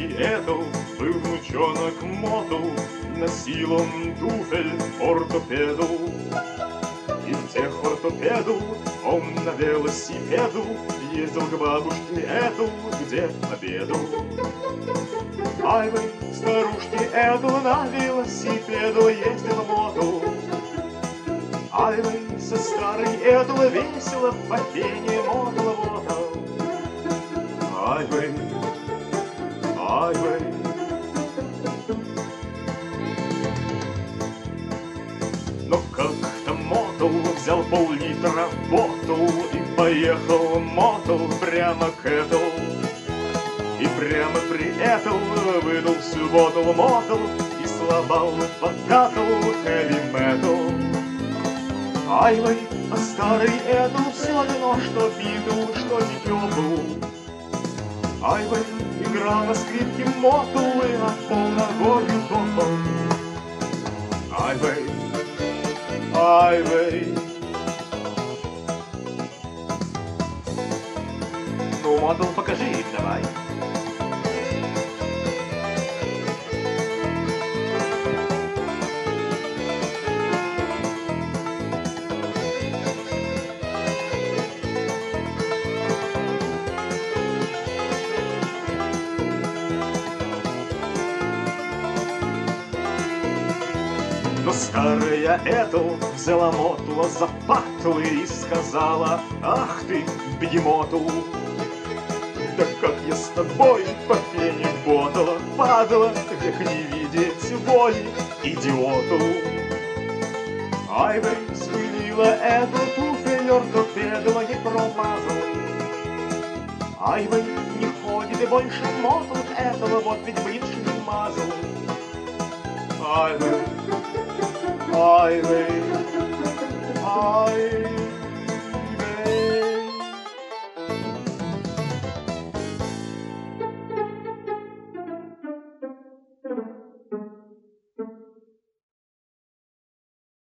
бабушки эту был внучонок Мотл, носил он туфель ортопеду. И в тех ортопеду он на велосипеду ездил к бабушке эту, где обеду. Ай вы, старушки эту, на велосипеду ездил Мотл. Ай вы, со старой эту весело по пене Мотл. Ай вы, ай вы. Но как-то Мотл взял пол-литра ботл и поехал Мотл прямо к эту. И прямо при этом выдал всю ботл Мотл и сломал покатал хэви-метал. Ай вы, а старый эту все равно, что биту, что не тёпл. Ай вы, играл на скрипке Мотл и от полногорью топал. Ай вы, ай вы. Ну, Мотл, покажи им давай. Но старая эту взяла Мотла за патлы и сказала: ах ты, бегемоту, да как я с тобой по пене ботала, падала, век не видеть боли, идиоту. Ай вы, спылила эту туфель ортопеду, не промазал. Ай вы, не ходит и больше Мотл этого, вот ведь блинш не мазал. Ай вы, ай вы, ай.